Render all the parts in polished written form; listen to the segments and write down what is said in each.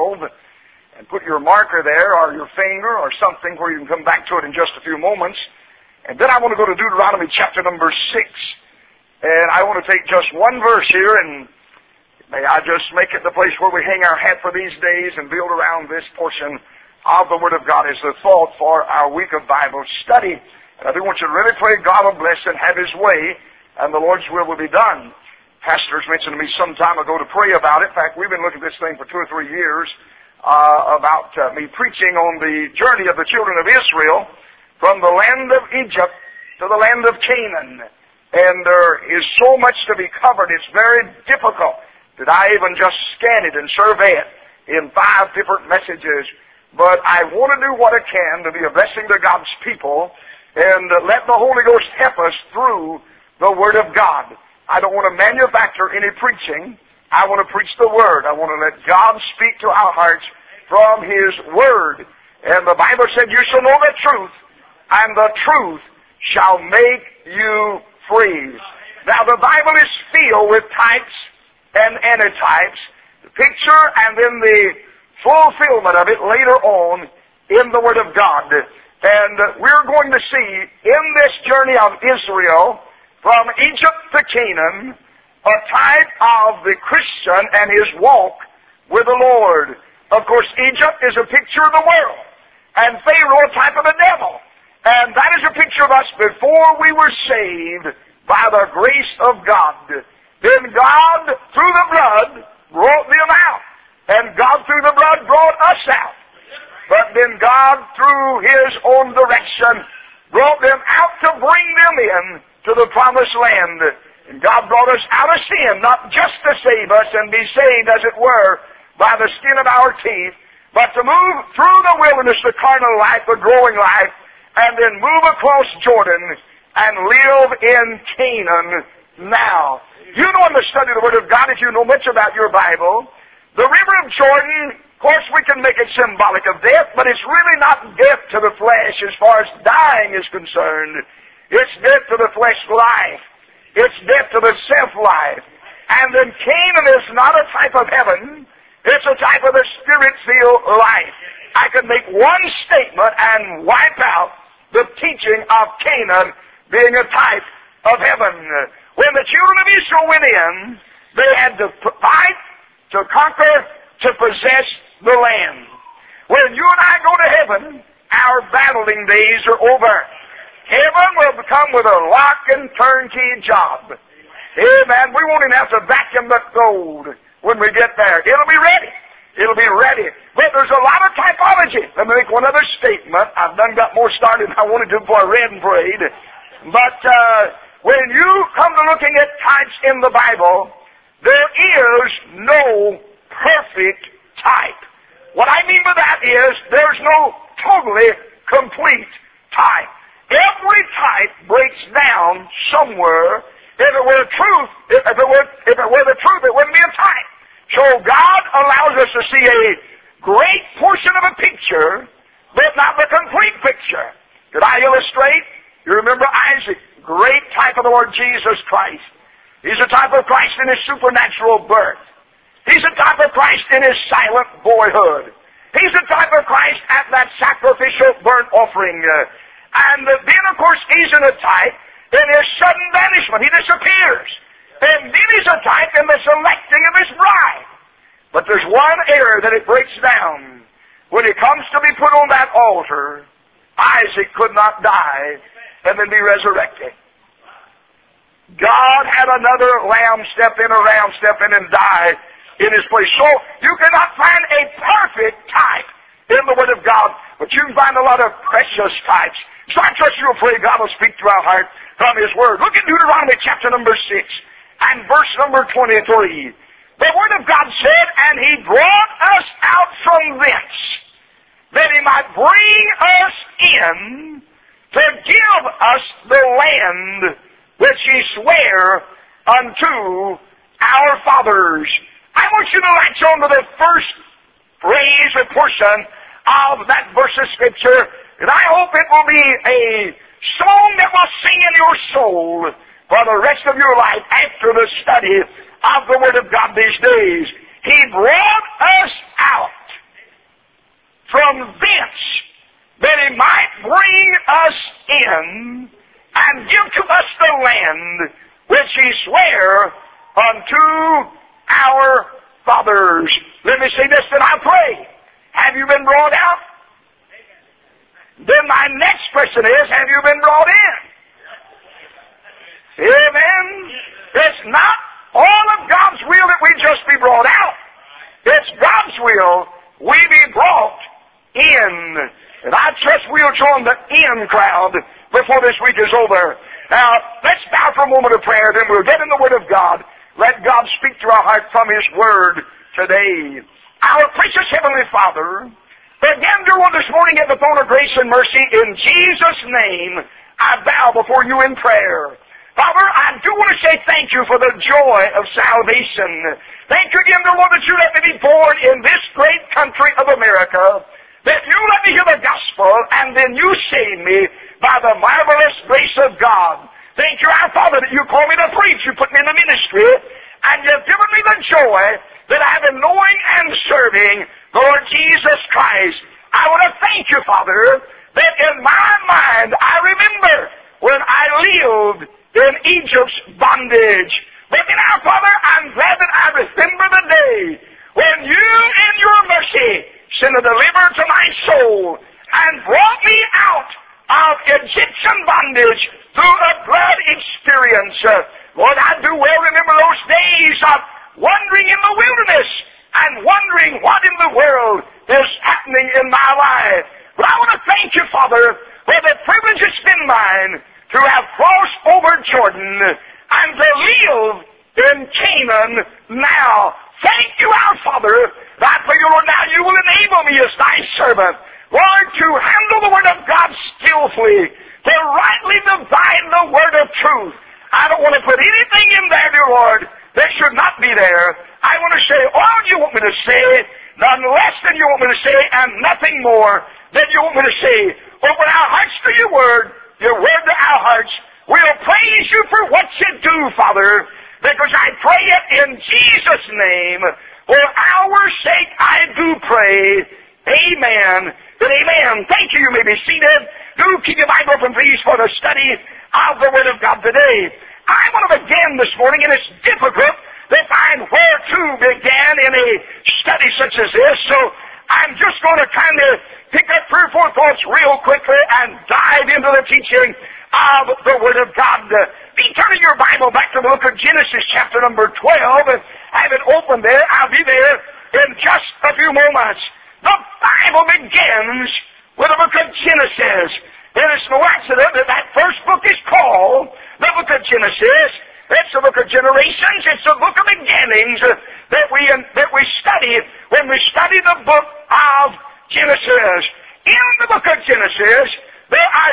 12, and put your marker there, or your finger, or something where you can come back to it in just a few moments. And then I want to go to Deuteronomy chapter number 6. And I want to take just one verse here, and may I just make it the place where we hang our hat for these days and build around this portion of the Word of God as the thought for our week of Bible study. And I do want you to really pray God will bless and have His way, and the Lord's will be done. Pastors mentioned to me some time ago to pray about it. In fact, we've been looking at this thing for 2 or 3 years about me preaching on the journey of the children of Israel from the land of Egypt to the land of Canaan. And there is so much to be covered, it's very difficult that I even just scan it and survey it in 5 different messages. But I want to do what I can to be a blessing to God's people and let the Holy Ghost help us through the Word of God. I don't want to manufacture any preaching. I want to preach the Word. I want to let God speak to our hearts from His Word. And the Bible said, you shall know the truth, and the truth shall make you free. Now the Bible is filled with types and antitypes, the picture and then the fulfillment of it later on in the Word of God. And we're going to see in this journey of Israel from Egypt to Canaan a type of the Christian and his walk with the Lord. Of course, Egypt is a picture of the world, and Pharaoh a type of the devil. And that is a picture of us before we were saved by the grace of God. Then God, through the blood, brought them out. And God, through the blood, brought us out. But then God, through His own direction, brought them out to bring them in to the promised land. And God brought us out of sin, not just to save us and be saved, as it were, by the skin of our teeth, but to move through the wilderness, the carnal life, the growing life, and then move across Jordan and live in Canaan now. You know in the study of the Word of God, if you know much about your Bible, the river of Jordan, of course we can make it symbolic of death, but it's really not death to the flesh as far as dying is concerned. It's death to the flesh life. It's death to the self-life. And then Canaan is not a type of heaven. It's a type of the Spirit-filled life. I could make one statement and wipe out the teaching of Canaan being a type of heaven. When the children of Israel went in, they had to fight, to conquer, to possess the land. When you and I go to heaven, our battling days are over. Heaven will come with a lock and turnkey job. Amen. We won't even have to vacuum the gold when we get there. It'll be ready. It'll be ready. But there's a lot of typology. Let me make one other statement. I've done got more started than I wanted to before I read and prayed. But when you come to looking at types in the Bible, there is no perfect type. What I mean by that is there's no totally complete type. Every type breaks down somewhere. If it were the truth, it wouldn't be a type. So God allows us to see a great portion of a picture, but not the complete picture. Did I illustrate? You remember Isaac, great type of the Lord Jesus Christ. He's a type of Christ in His supernatural birth. He's a type of Christ in His silent boyhood. He's a type of Christ at that sacrificial burnt offering. And then, of course, He's in a type in His sudden banishment. He disappears. And then He's a type in the selecting of His bride. But there's one error that it breaks down. When it comes to be put on that altar, Isaac could not die and then be resurrected. God had another lamb step in, a ram step in and die in His place. So you cannot find a perfect type in the Word of God, but you can find a lot of precious types. So I trust you'll pray God will speak to our heart from His Word. Look at Deuteronomy chapter number 6 and verse number 23. The Word of God said, and He brought us out from thence, that He might bring us in to give us the land which He sware unto our fathers. I want you to latch on to the first phrase or portion of that verse of Scripture, and I hope it will be a song that will sing in your soul for the rest of your life after the study of the Word of God these days. He brought us out from thence, that He might bring us in and give to us the land which He sware unto our fathers. Let me say this, then I pray. Have you been brought out? Then my next question is, have you been brought in? Amen? It's not all of God's will that we just be brought out. It's God's will we be brought in. And I trust we'll join the in crowd before this week is over. Now, let's bow for a moment of prayer, then we'll get in the Word of God. Let God speak to our heart from His Word today. Our precious Heavenly Father, again, dear one, this morning at the throne of grace and mercy, in Jesus' name, I bow before you in prayer. Father, I do want to say thank you for the joy of salvation. Thank you again, dear Lord, that you let me be born in this great country of America, that you let me hear the gospel, and then you saved me by the marvelous grace of God. Thank you, our Father, that you call me to preach. You put me in the ministry, and you've given me the joy that I have in knowing and serving the Lord Jesus Christ. I want to thank you, Father, that in my mind I remember when I lived in Egypt's bondage. But now, Father, I'm glad that I remember the day when you, in your mercy, sent a deliverer to my soul and brought me out of Egyptian bondage through a blood experience. Lord, I do well remember those days of wandering in the wilderness and wondering what in the world is happening in my life. But I want to thank you, Father, for the privilege it's been mine to have crossed over Jordan and to live in Canaan now. Thank you, our Father. I pray you, Lord, now you will enable me as thy servant, Lord, to handle the Word of God skillfully, to rightly divide the Word of truth. I don't want to put anything in there, dear Lord, that should not be there. I want to say all you want me to say, none less than you want me to say, and nothing more than you want me to say. Open our hearts to your Word to our hearts. We'll praise you for what you do, Father, because I pray it in Jesus' name. For our sake I do pray. Amen and amen. Thank you. You may be seated. Do keep your Bible open, please, for the study of the Word of God today. I want to begin this morning, and it's difficult to find where to begin in a study such as this, so I'm just going to kind of pick up 3 or 4 thoughts real quickly and dive into the teaching of the Word of God. Be turning your Bible back to the book of Genesis, chapter number 12, and have it open there. I'll be there in just a few moments. The Bible begins with the book of Genesis. It is no accident that that first book is called the book of Genesis. It's the book of generations. It's the book of beginnings that we study when we study the book of Genesis. In the book of Genesis, there are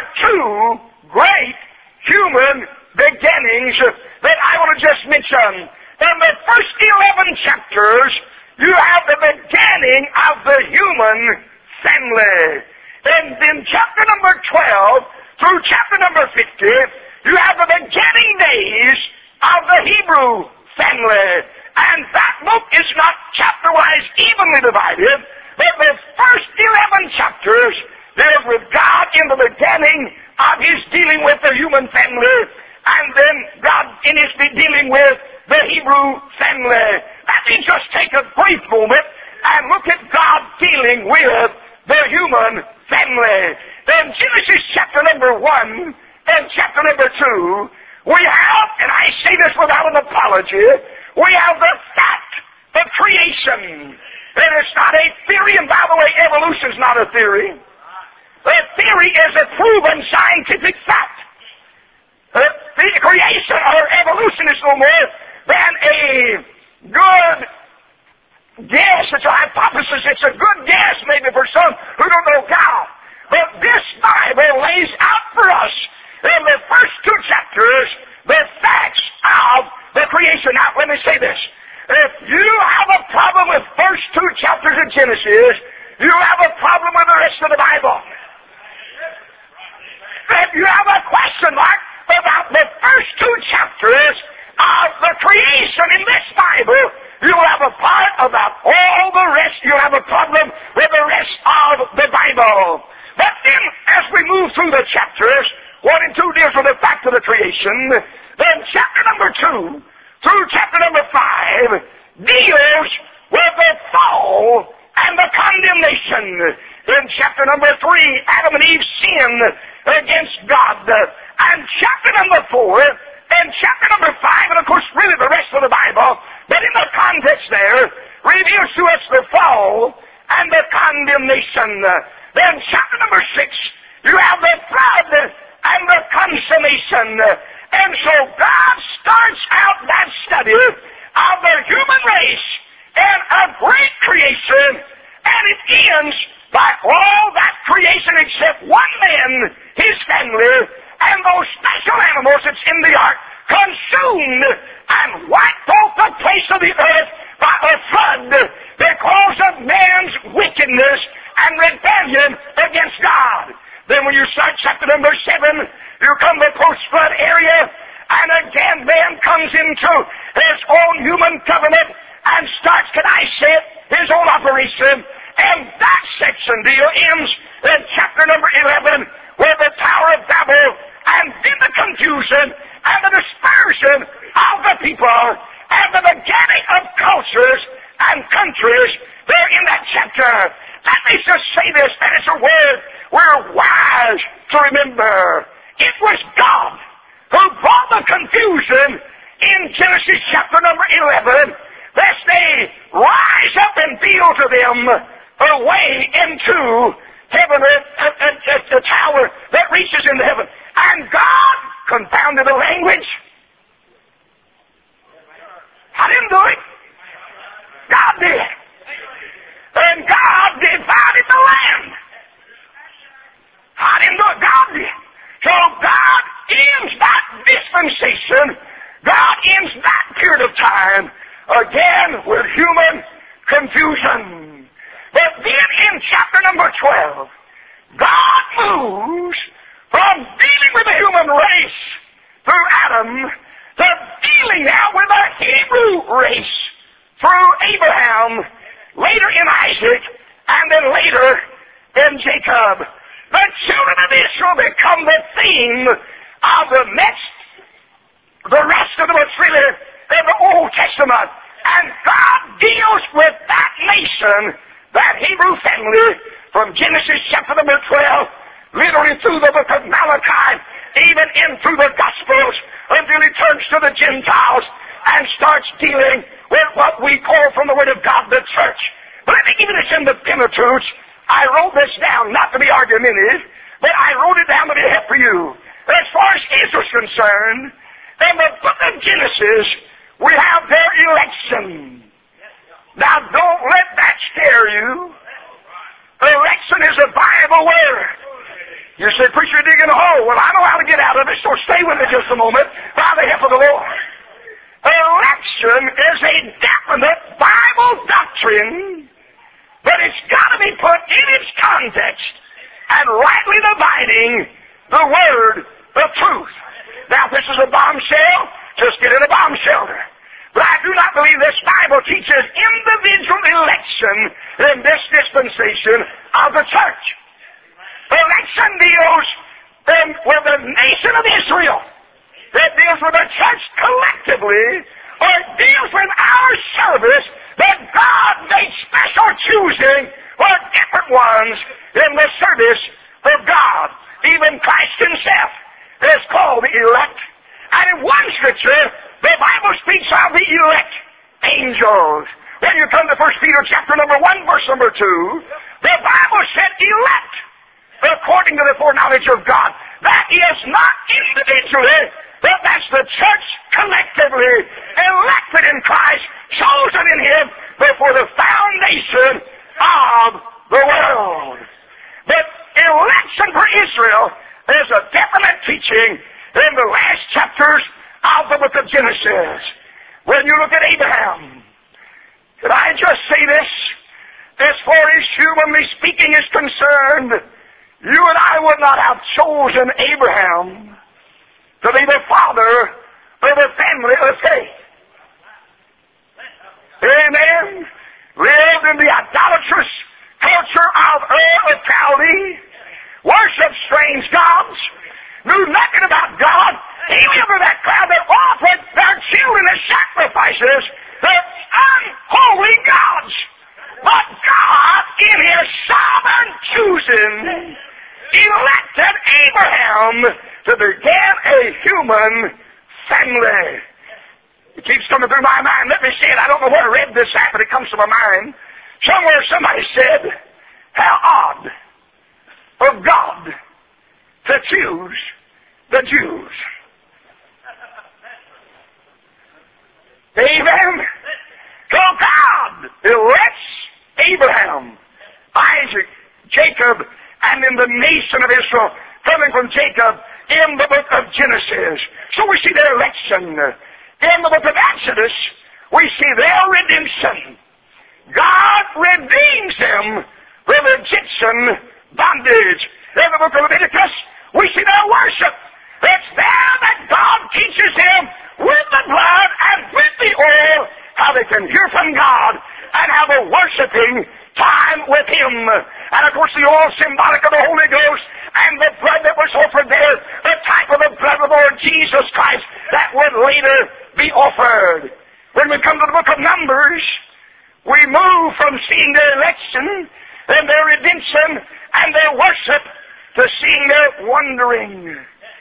2 great human beginnings that I want to just mention. In the first 11 chapters, you have the beginning of the human family. And in chapter number 12 through chapter number 50, you have the beginning days of the Hebrew family. And that book is not chapter-wise evenly divided, but the first 11 chapters deal with God in the beginning of His dealing with the human family, and then God in His dealing with the Hebrew family. Let me just take a brief moment and look at God dealing with the human family. Then Genesis chapter number 1 and chapter number 2, we have, and I say this without an apology, we have the fact of creation. And it's not a theory, and by the way, evolution is not a theory. The theory is a proven scientific fact. The creation or evolution is no more than a good guess. It's a hypothesis. It's a good guess maybe for some who don't know God. But this Bible lays out for us in the first 2 chapters the facts of the creation. Now, let me say this. If you have a problem with first 2 chapters of Genesis, you have a problem with the rest of the Bible. If you have a question mark about the first 2 chapters of the creation in this Bible, you will have a about all the rest, you'll have a problem with the rest of the Bible. But then, as we move through the chapters, 1 and 2 deals with the fact of the creation. Then chapter number 2 through chapter number 5 deals with the fall and the condemnation. In chapter number 3, Adam and Eve sinned against God. And chapter number 4 and chapter number 5, and of course really the rest of the Bible, but in the context there, reveals to us the fall and the condemnation. Then chapter number 6, you have the flood and the consummation. And so God starts out that study of the human race and a great creation, and it ends by all that creation except one man, his family, and those special animals that's in the ark, consumed and wiped off the face of the earth by a flood because of man's wickedness and rebellion against God. Then when you start chapter number 7, you come to the post-flood area, and again man comes into his own human covenant and starts, can I say it, his own operation. And that section deal ends in chapter number 11 with the Tower of Babel, and then the confusion and the dispersion of the people and the beginning of cultures and countries there in that chapter. Let me just say this, and it's a word we're wise to remember. It was God who brought the confusion in Genesis chapter number 11, lest they rise up and feel to them a way into heaven, a tower that reaches into heaven. And God confounded the language. I didn't do it. God did. And God divided the land. I didn't do it. God did. So God ends that dispensation. God ends that period of time again with human confusion. But then in chapter number 12, God moves from dealing with the human race through Adam to dealing now with the Hebrew race through Abraham, later in Isaac, and then later in Jacob. The children of Israel become the theme of the rest of the really in the Old Testament. And God deals with that nation, that Hebrew family, from Genesis chapter number 12, literally through the book of Malachi, even in through the Gospels, until he turns to the Gentiles and starts dealing with what we call from the Word of God the church. But let me give you this in the Pentateuch. I wrote this down, not to be argumentative, but I wrote it down to be a help for you. As far as Israel's concerned, in the book of Genesis, we have their election. Now, don't let that scare you. Election is a Bible word. You say, preacher, you're digging a hole. Well, I know how to get out of it, so stay with me just a moment by the help of the Lord. Election is a definite Bible doctrine, but it's got to be put in its context and rightly dividing the word of truth. Now, if this is a bombshell, just get in a bomb shelter. But I do not believe this Bible teaches individual election in this dispensation of the church. Election deals with the nation of Israel. It deals with the church collectively, or it deals with our service that God made special choosing for different ones in the service of God. Even Christ himself is called the elect. And in one scripture, the Bible speaks of the elect angels. When you come to 1 Peter chapter number 1, verse number 2, the Bible said elect according to the foreknowledge of God. That is not individually, but that's the church collectively, elected in Christ, chosen in Him before the foundation of the world. But election for Israel is a definite teaching in the last chapters of the book of Genesis. When you look at Abraham, could I just say this? As far as humanly speaking is concerned, you and I would not have chosen Abraham to be the father of the family of faith. Amen? in the idolatrous culture of Ur of Chaldee, worshiped strange gods, knew nothing about God. He remembered that crowd that offered their children as sacrifices to unholy gods. But God, in His sovereign choosing, elected Abraham to begin a human family. It keeps coming through my mind. Let me say it. I don't know where I read this at, but it comes to my mind. Somewhere somebody said, how odd of God to choose the Jews. Amen. So God elects Abraham, Isaac, Jacob, and then the nation of Israel coming from Jacob in the book of Genesis. So we see their election. In the book of Exodus, we see their redemption. God redeems them from Egyptian bondage. In the book of Leviticus, we see their worship. It's there that God teaches them with the blood and with the oil how they can hear from God and have a worshiping time with Him. And of course the oil symbolic of the Holy Ghost and the blood that was offered there, the type of the blood of the Lord Jesus Christ that would later be offered. When we come to the book of Numbers, we move from seeing their election and their redemption and their worship to seeing their wandering.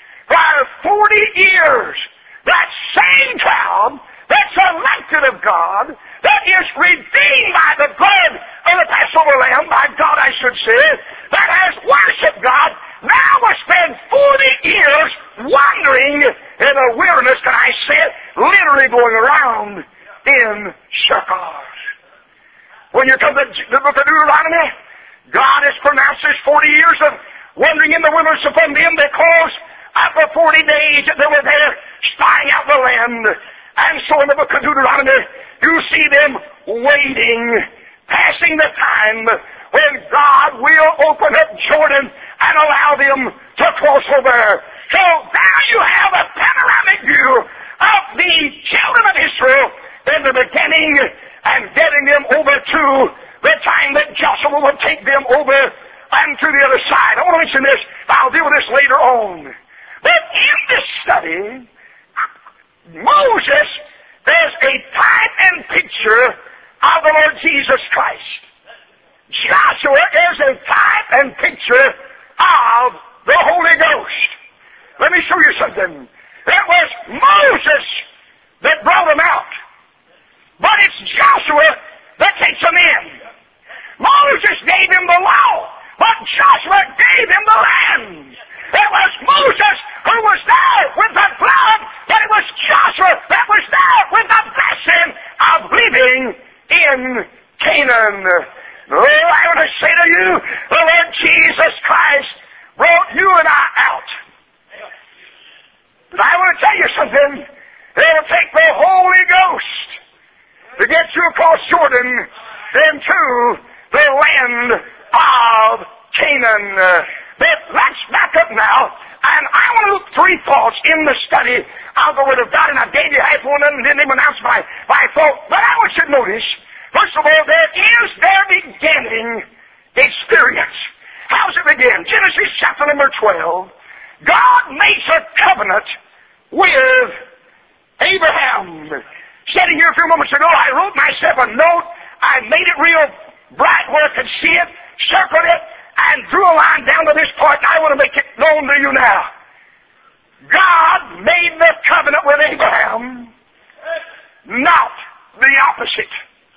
For 40 years, that same crowd that's elected of God, that is redeemed by the blood of the Passover Lamb, by God I should say, that has worshiped God, now will spend 40 years wandering in a wilderness, can I say it, literally going around in circles. When you come to the book of Deuteronomy, God has pronounced this 40 years of wandering in the wilderness upon them because after 40 days that they were there spying out the land. And so in the book of Deuteronomy, you see them waiting, passing the time when God will open up Jordan and allow them to cross over. So there you have a panoramic view of the children of Israel in the beginning and getting them over to the time that Joshua will take them over and to the other side. I want to mention this. I'll deal with this later on. But in this study, Moses is a type and picture of the Lord Jesus Christ. Joshua is a type and picture of the Holy Ghost. Let me show you something. It was Moses that brought them out, but it's Joshua that takes them in. Moses gave him the law, but Joshua gave him the land. It was Moses who was there with the blood, but it was Joshua that was there with the blessing of living in Canaan. Oh, I want to say to you, the Lord Jesus Christ brought you and I out. But I want to tell you something. It'll take the Holy Ghost to get you across Jordan into the land of Canaan. But let's back up now, and I want to look three thoughts in the study of the Word of God, and I gave you half one and didn't even announce my thought. But I want you to notice, first of all, there is their beginning experience. How does it begin? Genesis chapter number 12. God makes a covenant with Abraham. Sitting here a few moments ago, I wrote myself a note. I made it real bright where I could see it, circled it, and drew a line down to this part, and I want to make it known to you now. God made the covenant with Abraham, not the opposite.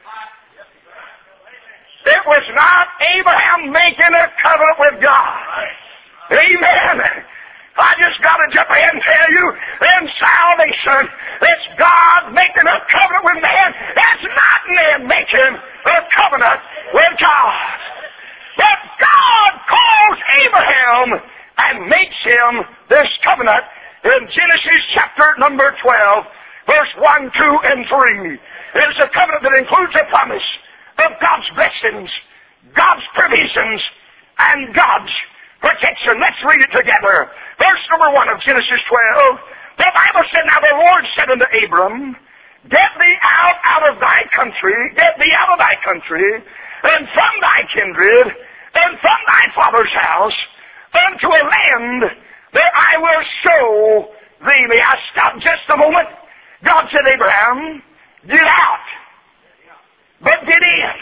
It was not Abraham making a covenant with God. Amen. I just got to jump ahead and tell you, in salvation, it's God making a covenant with man. That's not man making a covenant with God. But God calls Abraham and makes him this covenant in Genesis chapter number 12, verse 1, 2, and 3. It is a covenant that includes a promise of God's blessings, God's provisions, and God's protection. Let's read it together. Verse number 1 of Genesis 12. The Bible said, Now the Lord said unto Abram, Get thee out of thy country, country, and from thy kindred, and from thy father's house, unto a land that I will show thee. May I stop just a moment? God said, Abraham, get out, but get in.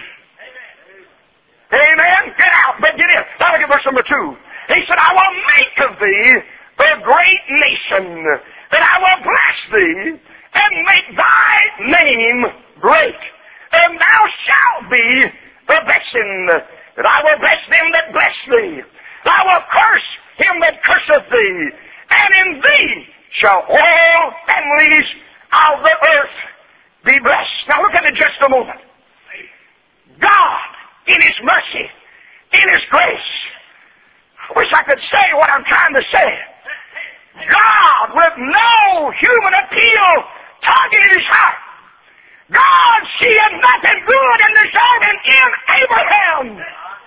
Amen? Get out, but get in. Now look at verse number 2. He said, I will make of thee a great nation, and I will bless thee, and make thy name great. And thou shalt be a blessing, and I will bless them that bless thee. I will curse him that curseth thee, and in thee shall all families of the earth be blessed. Now look at it just a moment. God, in His mercy, in His grace, I wish I could say what I'm trying to say. God, with no human appeal, targeted His heart. God seeing nothing good and deserving in Abraham.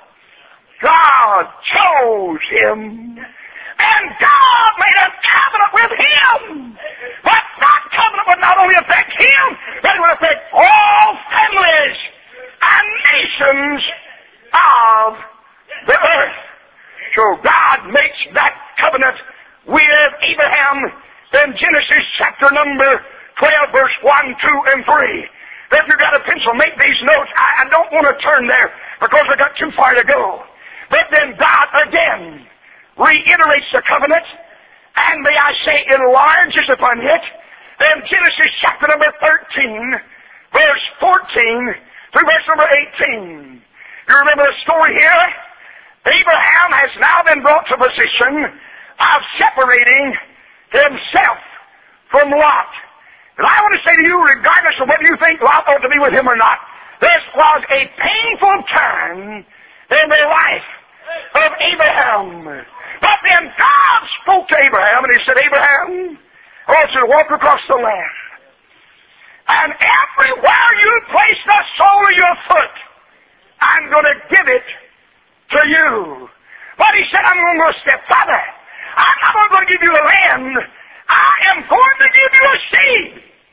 God chose him. And God made a covenant with him. But that covenant would not only affect him, but it would affect all families and nations of the earth. So God makes that covenant with Abraham in Genesis chapter number 12, verse 1, 2, and 3. If you've got a pencil, make these notes. I don't want to turn there because I got too far to go. But then God again reiterates the covenant, and may I say enlarges upon it. In Genesis chapter number 13, verse 14 through verse number 18. You remember the story here? Abraham has now been brought to a position of separating himself from Lot. And I want to say to you, regardless of whether you think Lot ought to be with him or not, this was a painful turn in the life of Abraham. But then God spoke to Abraham, and He said, Abraham, I want you to walk across the land. And everywhere you place the sole of your foot, I'm going to give it to you. But He said, I'm going to go a step further. I'm not only going to give you a land, I am going to give you a seed.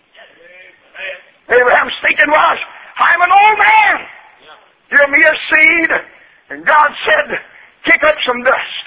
Abraham's thinking was, I'm an old man. Give me a seed. And God said, kick up some dust.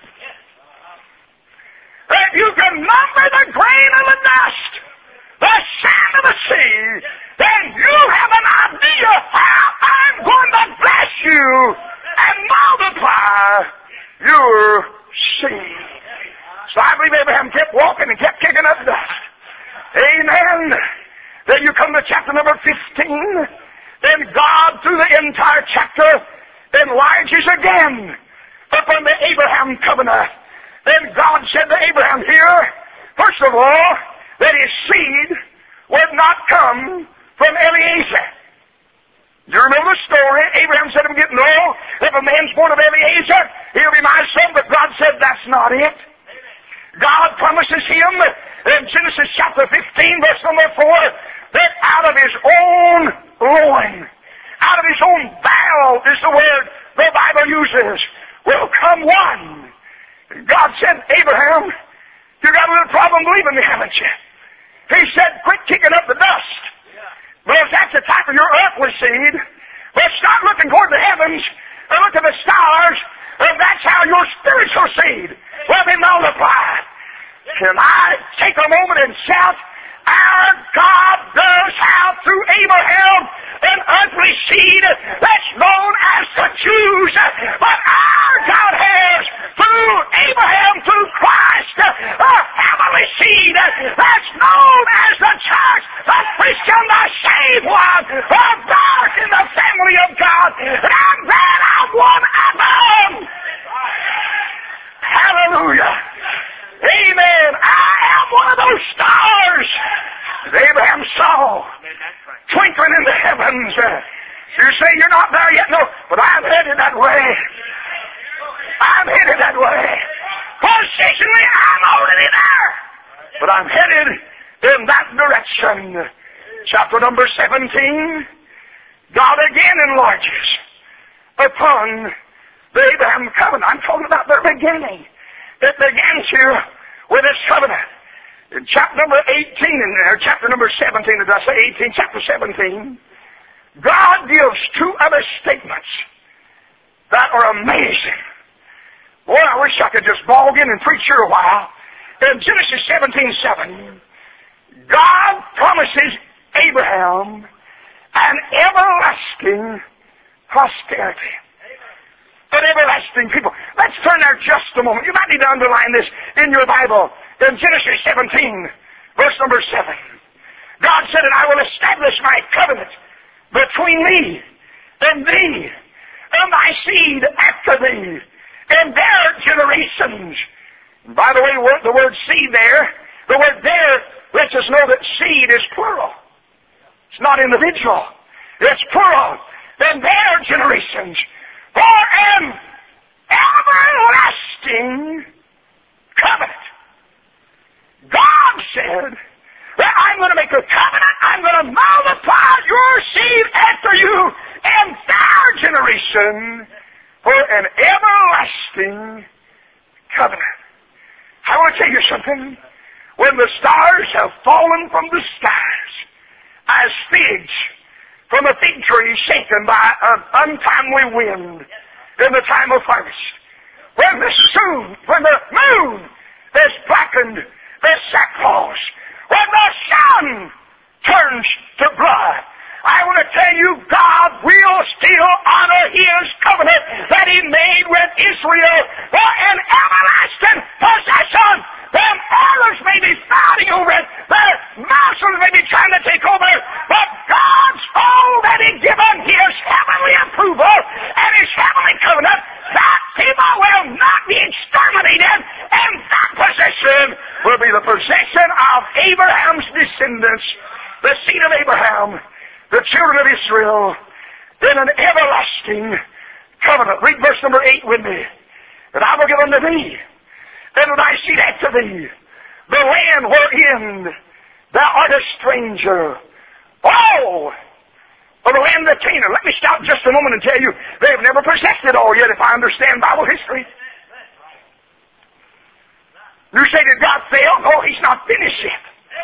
If you can number the grain of the dust, the sand of the sea, then you have an idea how I'm going to bless you and multiply your seed. So I believe Abraham kept walking and kept kicking up dust. Amen. Then you come to chapter number 15. Then God, through the entire chapter, enlarges again upon the Abraham covenant. Then God said to Abraham here, first of all, that his seed would not come from Eliezer. Do you remember the story? Abraham said to him, no, if a man's born of Eliezer, he'll be my son. But God said, that's not it. God promises him in Genesis chapter 15, verse number 4, that out of his own loin, out of his own bowel is the word the Bible uses, will come one. And God said, Abraham, you got a little problem believing me, haven't you? He said, quit kicking up the dust. Because that's the type of your earthly seed. But start looking toward the heavens and look at the stars, and that's how your spiritual seed will be multiplied. Can I take a moment and shout, our God does have through Abraham an earthly seed that's known as the Jews, but our God has through Abraham, through Christ, a heavenly seed that's known as the church, the Christian, the saved one, the birth in the family of God, and that I'm one of them. Hallelujah. Amen. I am one of those stars that Abraham saw twinkling in the heavens. You say you're not there yet? No, but I'm headed that way. I'm headed that way. Positionally, I'm already there. But I'm headed in that direction. Chapter number 17, God again enlarges upon the Abraham covenant. I'm talking about the beginning. It begins here with this covenant. In chapter number 18 in there, chapter number 17, did I say 18? Chapter 17, God gives two other statements that are amazing. Boy, I wish I could just bog in and preach here a while. In Genesis 17:7, God promises Abraham an everlasting posterity. An everlasting people. Let's turn there just a moment. You might need to underline this in your Bible. In Genesis 17, verse number 7. God said, and I will establish my covenant between me and thee and thy seed after thee and their generations. And by the way, the word seed there, the word there lets us know that seed is plural. It's not individual. It's plural. And their generations for an everlasting covenant. God said that I'm going to make a covenant. I'm going to multiply your seed after you and their generation for an everlasting covenant. I want to tell you something. When the stars have fallen from the skies as figs from a fig tree shaken by an untimely wind in the time of harvest, when the moon is blackened, the sackcloth, when the sun turns to blood, I want to tell you, God will still honor His covenant that He made with Israel for an everlasting possession. Them others may be fighting over it, the Muslims may be trying to take over it, but God's already given His heavenly approval and His heavenly covenant that people will not be exterminated, and that possession will be the possession of Abraham's descendants, the seed of Abraham, the children of Israel, in an everlasting covenant. Read verse number 8 with me. And I will give unto thee, and thy seed after thee, the land wherein thou art a stranger. Oh! Of the land of Canaan. Let me stop just a moment and tell you, they've never possessed it all yet if I understand Bible history. You say, did God fail? No, He's not finished yet.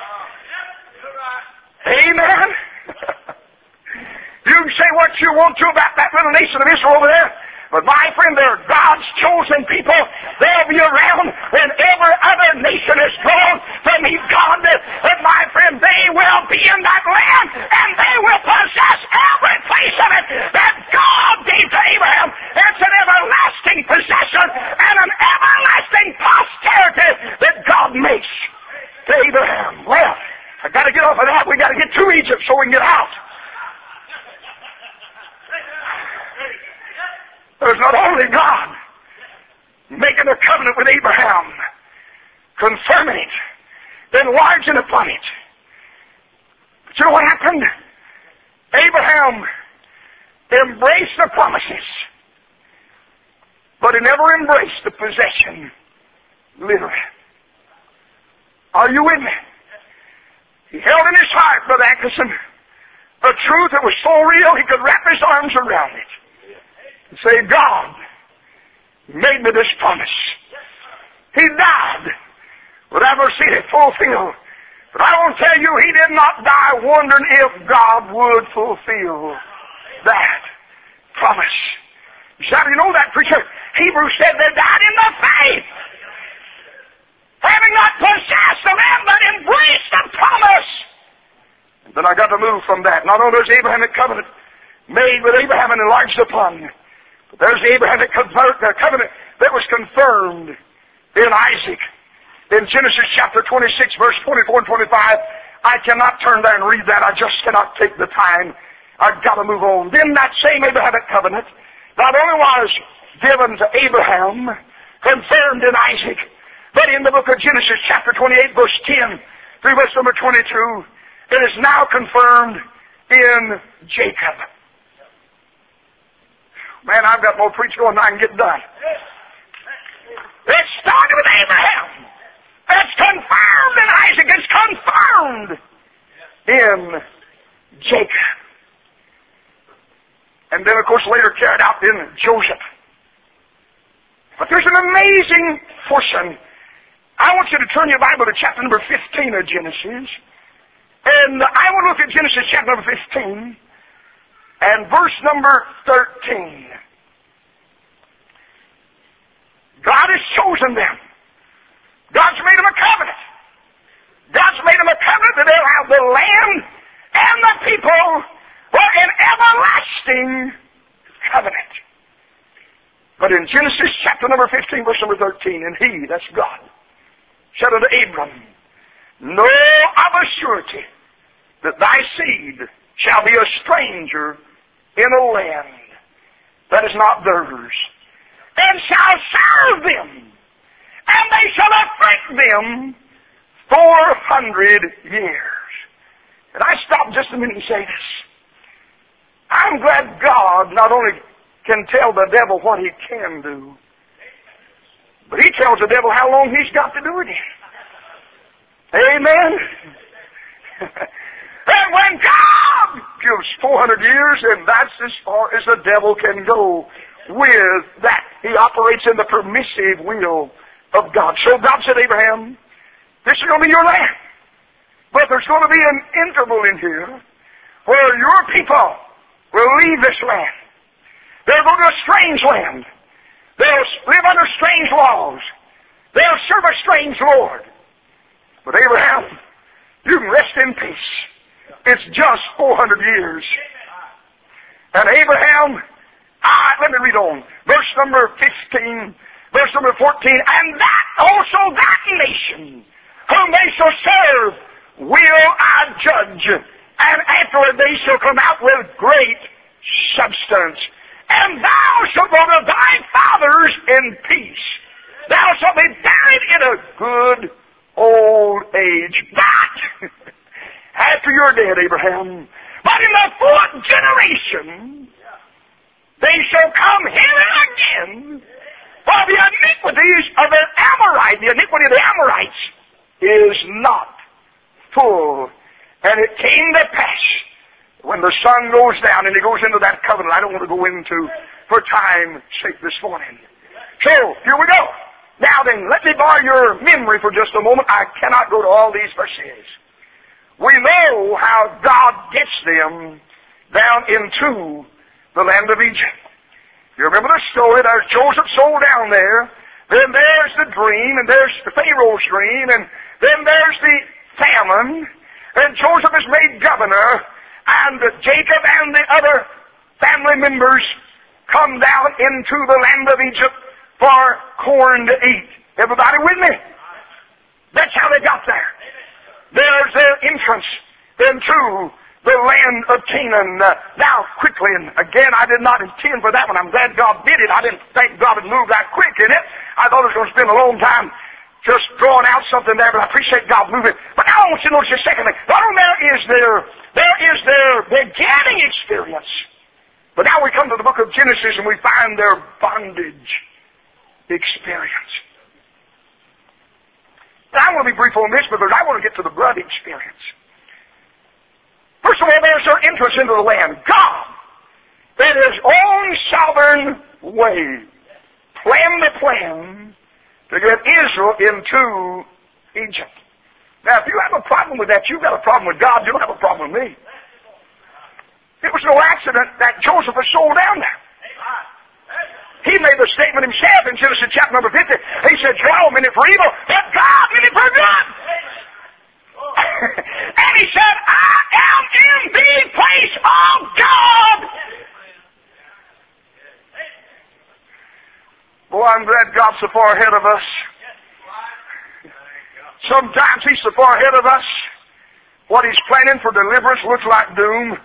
Amen? You can say what you want to about that little nation of Israel over there, but my friend, they're God's chosen people. They'll be around when every other nation is gone from His God. And my friend, they will be in that land, and they will possess every place of it that God gave to Abraham. It's an everlasting possession and an everlasting posterity that God makes to Abraham. Well, I got to get off of that. We got to get to Egypt so we can get out. There's not only God making a covenant with Abraham, confirming it, enlarging upon it. But you know what happened? Abraham embraced the promises, but he never embraced the possession literally. Are you with me? He held in his heart, Brother Atkinson, a truth that was so real he could wrap his arms around it. Say, God made me this promise. He died without ever seeing it fulfilled. But I want to tell you, He did not die wondering if God would fulfill that promise. You say, how do you know that, preacher? Hebrews said they died in the faith, having not possessed the land, but embraced the promise. And then I got to move from that. Not only there's Abrahamic covenant made with Abraham and enlarged upon, there's the Abrahamic covenant that was confirmed in Isaac. In Genesis chapter 26, verse 24 and 25, I cannot turn there and read that. I just cannot take the time. I've got to move on. Then that same Abrahamic covenant not only was given to Abraham, confirmed in Isaac, but in the book of Genesis chapter 28, verse 10, through verse number 22, it is now confirmed in Jacob. Man, I've got more preach going than I can get done. It started with Abraham. It's confirmed in Isaac. It's confirmed in Jacob. And then, of course, later carried out in Joseph. But there's an amazing portion. I want you to turn your Bible to chapter number 15 of Genesis. And I want to look at Genesis chapter number 15. and verse number 13. God has chosen them. God's made them a covenant. God's made them a covenant that they'll have the land and the people for an everlasting covenant. But in Genesis chapter number 15, verse number 13, and he, that's God, said unto Abram, know of a surety that thy seed shall be a stranger in a land that is not theirs, and shall serve them, and they shall afflict them 400 years. And I stop just a minute and say this. I'm glad God not only can tell the devil what he can do, but he tells the devil how long he's got to do it in. Amen? And when God gives 400 years, and that's as far as the devil can go with that. He operates in the permissive will of God. So God said, Abraham, this is going to be your land. But there's going to be an interval in here where your people will leave this land. They'll go to a strange land. They'll live under strange laws. They'll serve a strange Lord. But Abraham, you can rest in peace. It's just 400 years. And Abraham, let me read on. Verse number 15, verse number 14, and that also that nation whom they shall serve will I judge, and afterward they shall come out with great substance. And thou shalt go to thy fathers in peace. Thou shalt be buried in a good old age. But after you're dead, Abraham, but in the fourth generation, they shall come hither again, for the iniquities of the Amorite, the iniquity of the Amorites, is not full. And it came to pass, when the sun goes down and he goes into that covenant, I don't want to go into for time's sake this morning. So, here we go. Now then, let me borrow your memory for just a moment. I cannot go to all these verses. We know how God gets them down into the land of Egypt. You remember the story? There's Joseph sold down there. Then there's the dream, and there's the Pharaoh's dream, and then there's the famine. And Joseph is made governor, and Jacob and the other family members come down into the land of Egypt for corn to eat. Everybody with me? That's how they got there. There's their entrance into the land of Canaan. Now, quickly, and again, I did not intend for that one. I'm glad God did it. I didn't think God would move that quick in it. I thought it was going to spend a long time just drawing out something there, but I appreciate God moving. But now I want you to notice a second thing. Not only there is their beginning experience, but now we come to the book of Genesis and we find their bondage experience. Now, I want to be brief on this because I want to get to the blood experience. First of all, there's their entrance into the land. God, in His own sovereign way, planned the plan to get Israel into Egypt. Now, if you have a problem with that, you've got a problem with God. You don't have a problem with me. It was no accident that Joseph was sold down there. He made the statement himself in Genesis chapter number 50. He said, "Y'all meant it for evil, but God meant it for good." And he said, "I am in the place of God." Boy, I'm glad God's so far ahead of us. Sometimes He's so far ahead of us, what He's planning for deliverance looks like doom.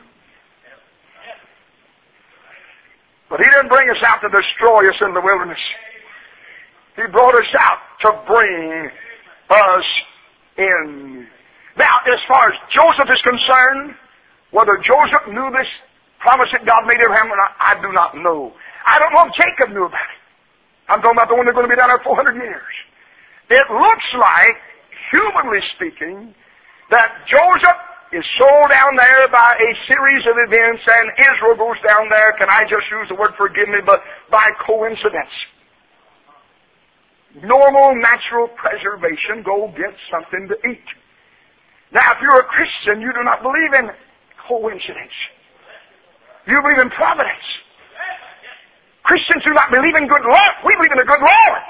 But He didn't bring us out to destroy us in the wilderness. He brought us out to bring us in. Now, as far as Joseph is concerned, whether Joseph knew this promise that God made Abraham or not, I do not know. I don't know if Jacob knew about it. I'm talking about the one that's going to be down there 400 years. It looks like, humanly speaking, that Joseph is sold down there by a series of events, and Israel goes down there, can I just use the word forgive me, but by coincidence. Normal, natural preservation, go get something to eat. Now, if you're a Christian, you do not believe in coincidence. You believe in providence. Christians do not believe in good luck. We believe in a good Lord.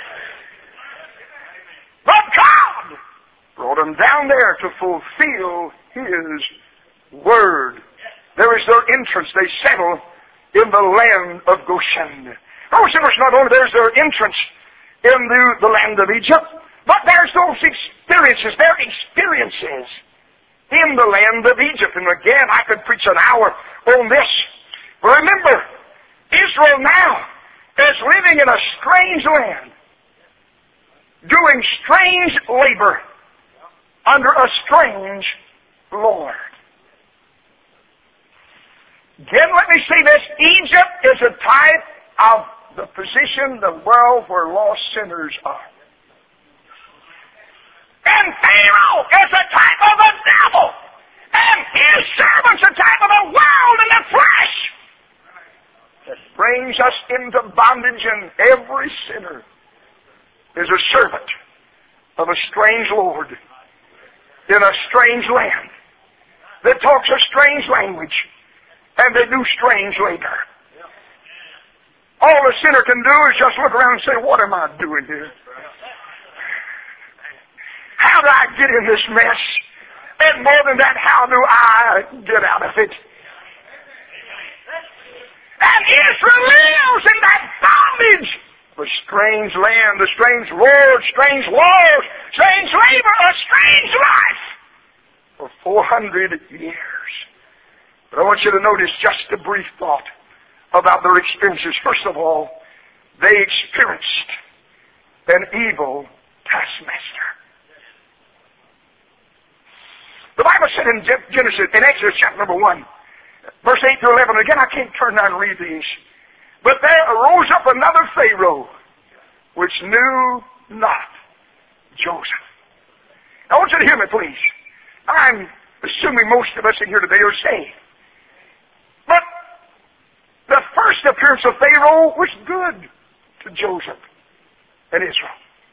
But God brought them down there to fulfill His Word. There is their entrance. They settle in the land of Goshen. Oh, sinners, not only there's their entrance into the land of Egypt, but there's those experiences, their experiences in the land of Egypt. And again, I could preach an hour on this. But remember, Israel now is living in a strange land, doing strange labor under a strange Lord. Again, let me say this. Egypt is a type of the position, the world where lost sinners are. And Pharaoh is a type of the devil. And his servants are a type of the world and the flesh that brings us into bondage, and every sinner is a servant of a strange Lord in a strange land that talks a strange language and they do strange labor. All a sinner can do is just look around and say, what am I doing here? How do I get in this mess? And more than that, how do I get out of it? And Israel lives in that bondage. A strange land, a strange Lord, strange laws, strange labor, a strange life for 400 years. But I want you to notice just a brief thought about their experiences. First of all, they experienced an evil taskmaster. The Bible said in Exodus chapter number 1, verse 8 through 11, again I can't turn down and read these, but there arose up another Pharaoh, which knew not Joseph. Now I want you to hear me, please. I'm assuming most of us in here today are saved. But the first appearance of Pharaoh was good to Joseph and Israel.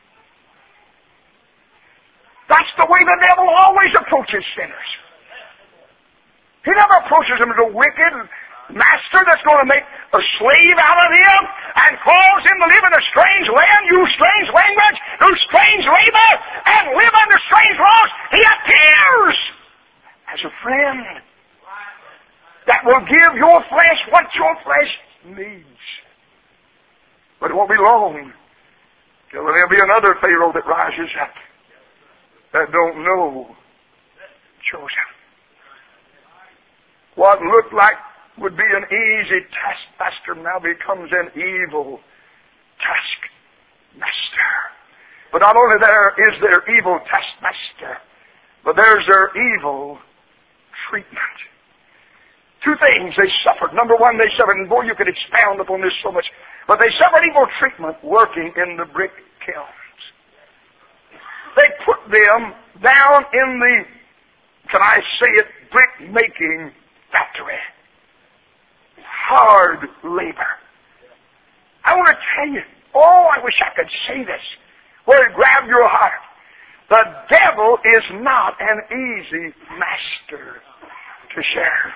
That's the way the devil always approaches sinners. He never approaches them as a wicked master that's going to make a slave out of him and cause him to live in a strange land, use strange language, do strange labor, and live under strange laws. He appears as a friend that will give your flesh what your flesh needs. But it won't be long till there'll be another Pharaoh that rises up that don't know Joseph. What looked like would be an easy taskmaster now becomes an evil taskmaster. But not only there is their evil taskmaster, but there's their evil treatment. Two things they suffered. Number one, they suffered, and boy, you could expound upon this so much, but they suffered evil treatment working in the brick kilns. They put them down in the, can I say it, brick-making factory. Hard labor. I want to tell you, oh, I wish I could say this, where it grabbed your heart. The devil is not an easy master to serve.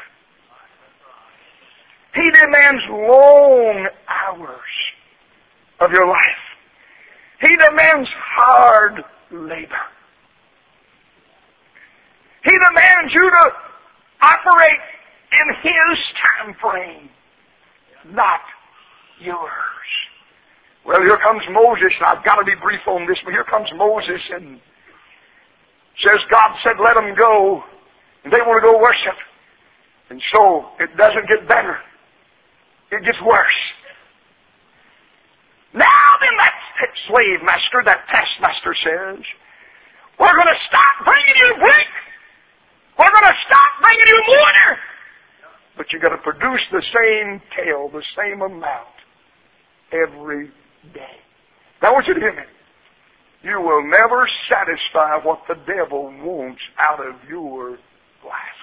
He demands long hours of your life. He demands hard labor. He demands you to operate in his time frame, not yours. Well, here comes Moses, and I've got to be brief on this, but here comes Moses and says, God said, let them go, and they want to go worship. And so, it doesn't get better. It gets worse. Now then, that slave master, that taskmaster says, we're going to stop bringing you brick. We're going to stop bringing you mortar. But you've got to produce the same tale, the same amount, every day. Now I want you to hear me. You will never satisfy what the devil wants out of your life.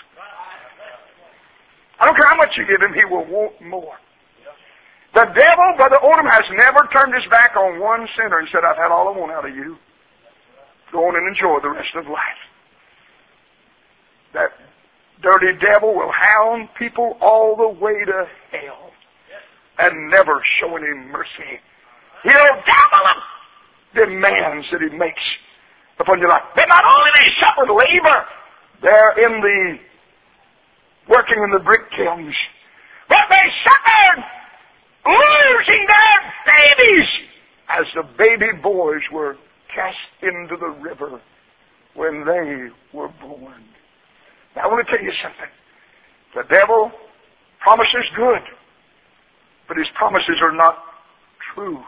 I don't care how much you give him, he will want more. The devil, Brother Odom, has never turned his back on one sinner and said, I've had all I want out of you. Go on and enjoy the rest of life. That dirty devil will hound people all the way to hell and never show any mercy. He'll double up demands that he makes upon your life. But not only they suffer labor there in the working in the brick kilns, but they suffered losing their babies as the baby boys were cast into the river when they were born. Now I want to tell you something. The devil promises good, but his promises are not true.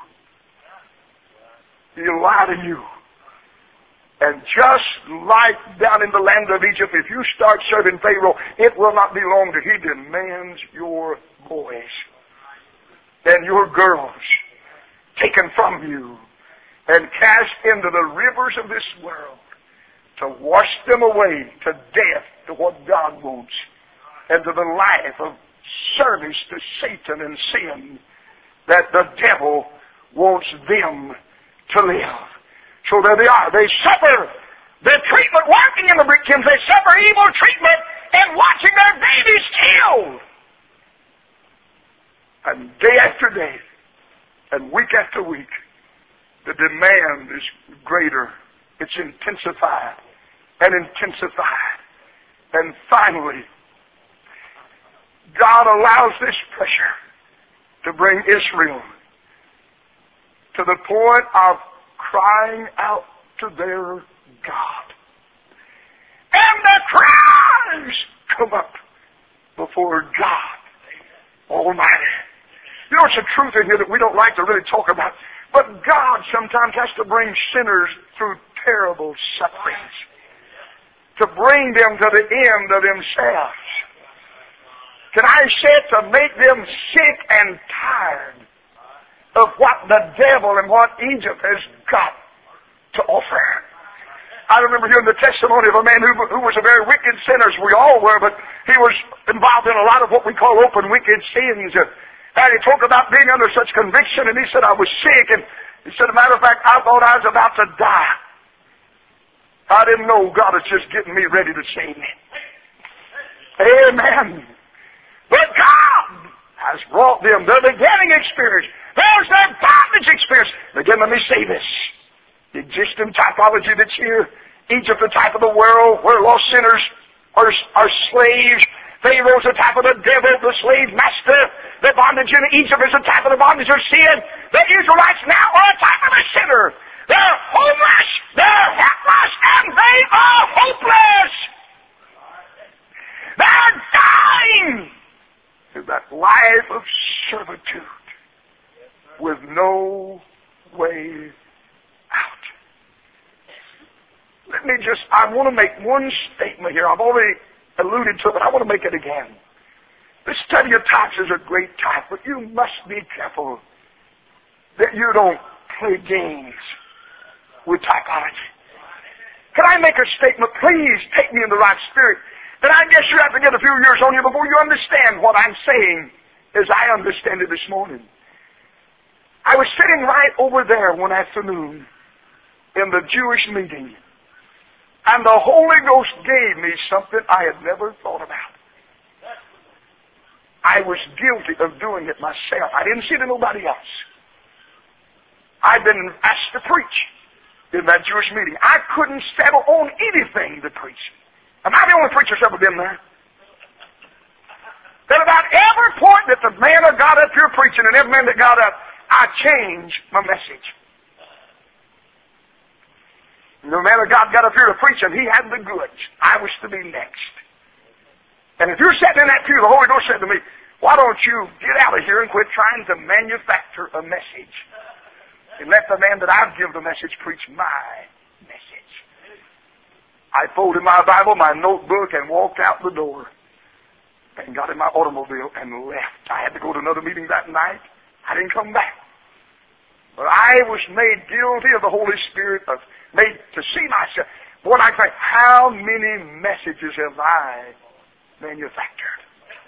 He'll lie to you. And just like down in the land of Egypt, if you start serving Pharaoh, it will not be long till he demands your boys and your girls taken from you and cast into the rivers of this world to wash them away to death, to what God wants, and to the life of service to Satan and sin that the devil wants them to live. So there they are. They suffer the treatment working in the brick kilns. They suffer evil treatment and watching their babies killed. And day after day and week after week, the demand is greater. It's intensified and intensified. And finally, God allows this pressure to bring Israel to the point of crying out to their God. And the cries come up before God Almighty. You know, it's a truth in here that we don't like to really talk about. But God sometimes has to bring sinners through terrible sufferings to bring them to the end of themselves. Can I say to make them sick and tired of what the devil and what Egypt has got to offer. I remember hearing the testimony of a man who was a very wicked sinner, as we all were, but he was involved in a lot of what we call open wicked sins. And he talked about being under such conviction, and he said, I was sick, and he said, as a matter of fact, I thought I was about to die. I didn't know God was just getting me ready to save me. Amen. But God has brought them their beginning experience. There's their bondage experience. Again, let me say this. The existing typology that's here, Egypt, the type of the world, where lost sinners are slaves. Pharaoh's the type of the devil, the slave master. The bondage in Egypt is the type of the bondage of sin. The Israelites now are a type of the sinner. They're homeless, they're helpless, and they are hopeless. They're dying in that life of servitude with no way out. Let me I want to make one statement here. I've already alluded to it, but I want to make it again. The study of types is a great type, but you must be careful that you don't play games with typology. Can I make a statement? Please take me in the right spirit. And I guess you have to get a few years on you before you understand what I'm saying as I understand it this morning. I was sitting right over there one afternoon in the Jewish meeting, and the Holy Ghost gave me something I had never thought about. I was guilty of doing it myself. I didn't see it in nobody else. I'd been asked to preach in that Jewish meeting. I couldn't settle on anything to preach. Am I the only preacher that's ever been there? That about every point that the man of God up here preaching and every man that got up, I changed my message. And the man of God got up here to preach and he had the goods. I was to be next. And if you're sitting in that pew, the Holy Ghost said to me, why don't you get out of here and quit trying to manufacture a message and let the man that I've given the message preach my message. I folded my Bible, my notebook, and walked out the door and got in my automobile and left. I had to go to another meeting that night. I didn't come back. But I was made guilty of the Holy Spirit, made to see myself. Boy, I think, how many messages have I manufactured?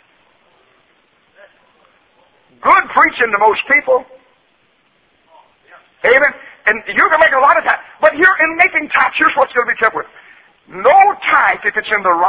Good preaching to most people. Amen. And you can make a lot of type. But here in making types, here's what you've got to be careful with. No type, if it's in the right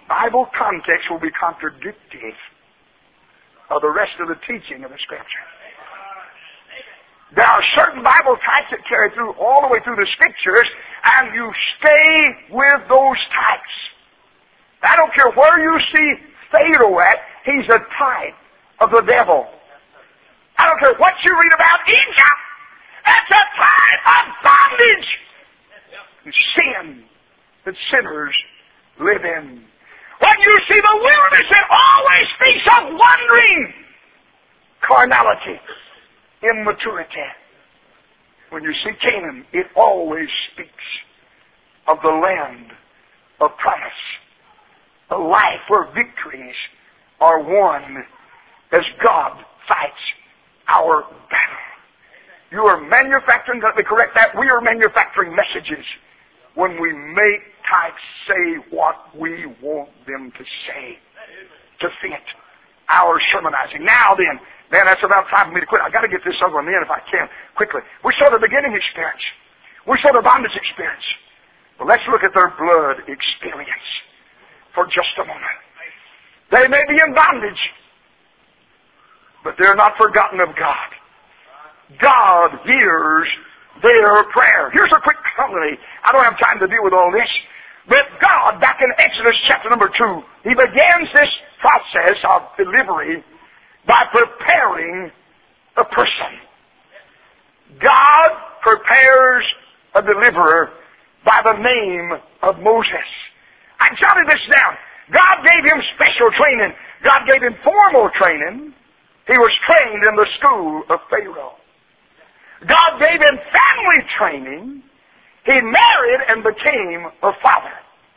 Bible context will be contradictive of the rest of the teaching of the Scripture. There are certain Bible types that carry through all the way through the Scriptures, and you stay with those types. I don't care where you see Pharaoh at, he's a type of the devil. I don't care what you read about Egypt, that's a type of bondage and sin that sinners live in. When you see the wilderness, it always speaks of wandering, carnality, immaturity. When you see Canaan, it always speaks of the land of promise, a life where victories are won as God fights our battle. You are manufacturing, let me correct that, we are manufacturing messages when we make types say what we want them to say to fit our sermonizing. Now then, man, that's about time for me to quit. I've got to get this other one in if I can, quickly. We saw the beginning experience. We saw the bondage experience. Well, let's look at their blood experience for just a moment. They may be in bondage, but they're not forgotten of God. God hears their prayer. Here's a quick summary. I don't have time to deal with all this. But God, back in Exodus chapter number 2, He begins this process of delivery by preparing a person. God prepares a deliverer by the name of Moses. I jotted this down. God gave him special training. God gave him formal training. He was trained in the school of Pharaoh. God gave him family training. He married and became a father.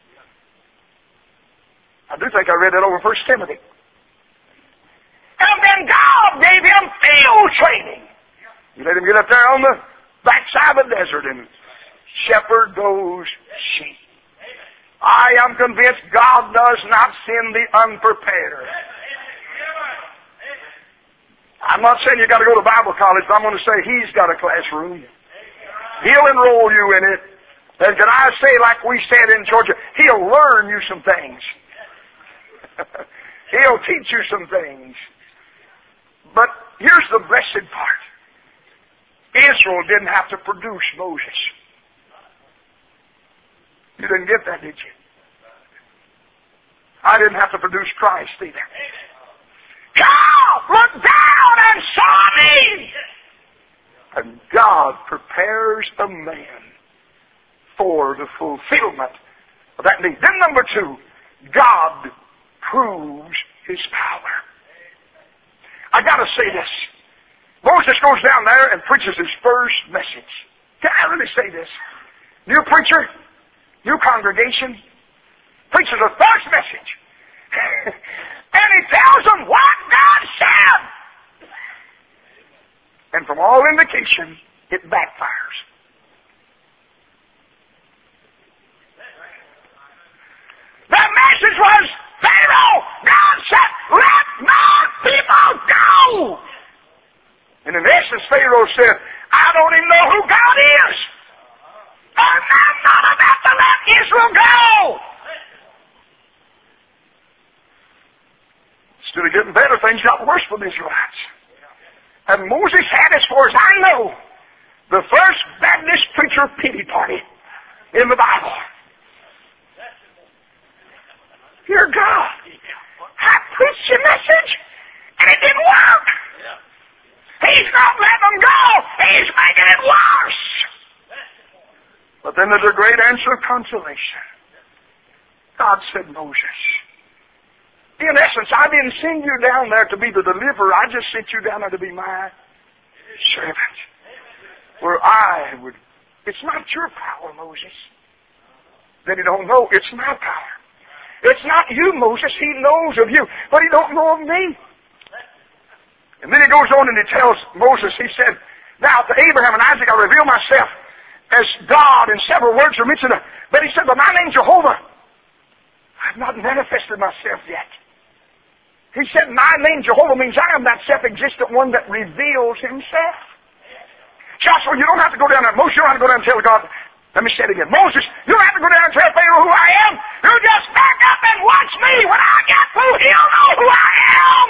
I do think I read that over 1 Timothy. And then God gave him field training. He let him get up there on the backside of the desert and shepherd those sheep. I am convinced God does not send the unprepared. I'm not saying you got to go to Bible college, but I'm going to say He's got a classroom. He'll enroll you in it. And can I say, like we said in Georgia, He'll learn you some things. He'll teach you some things. But here's the blessed part. Israel didn't have to produce Moses. You didn't get that, did you? I didn't have to produce Christ either. God looked down and saw me. And God prepares a man for the fulfillment of that need. Then number 2, God proves His power. I got to say this. Moses goes down there and preaches his first message. Can I really say this? New preacher, new congregation, preaches the first message. And he tells them what God said. And from all indication, it backfires. The message was, Pharaoh, God said, let my people go. And in essence, Pharaoh said, I don't even know who God is. And I'm not about to let Israel go. Instead of getting better, things got worse for the Israelites. And Moses had, as far as I know, the first Baptist preacher pity party in the Bible. Dear God, I preached your message, and it didn't work. He's not letting them go. He's making it worse. But then there's a great answer of consolation. God said, Moses, in essence, I didn't send you down there to be the deliverer. I just sent you down there to be my servant. Where I would... It's not your power, Moses. Then you don't know. It's my power. It's not you, Moses. He knows of you, but He don't know of me. And then He goes on and He tells Moses, He said, now to Abraham and Isaac I reveal myself as God, and several words are mentioned. But He said, but my name Jehovah, I've not manifested myself yet. He said, my name Jehovah means I am that self-existent one that reveals Himself. Joshua, you don't have to go down there. Moses, you don't have to go down and tell God, Let me say it again. Moses, you don't have to go down and tell Pharaoh who I am. You just back up and watch me. When I get through, he'll know who I am.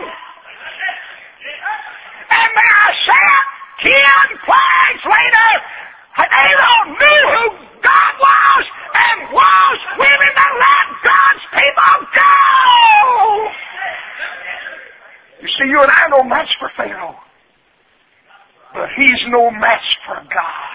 And may I say it, 10 plagues later, Pharaoh knew who God was and was willing to let God's people go. You see, you and I are no match for Pharaoh. But he's no match for God.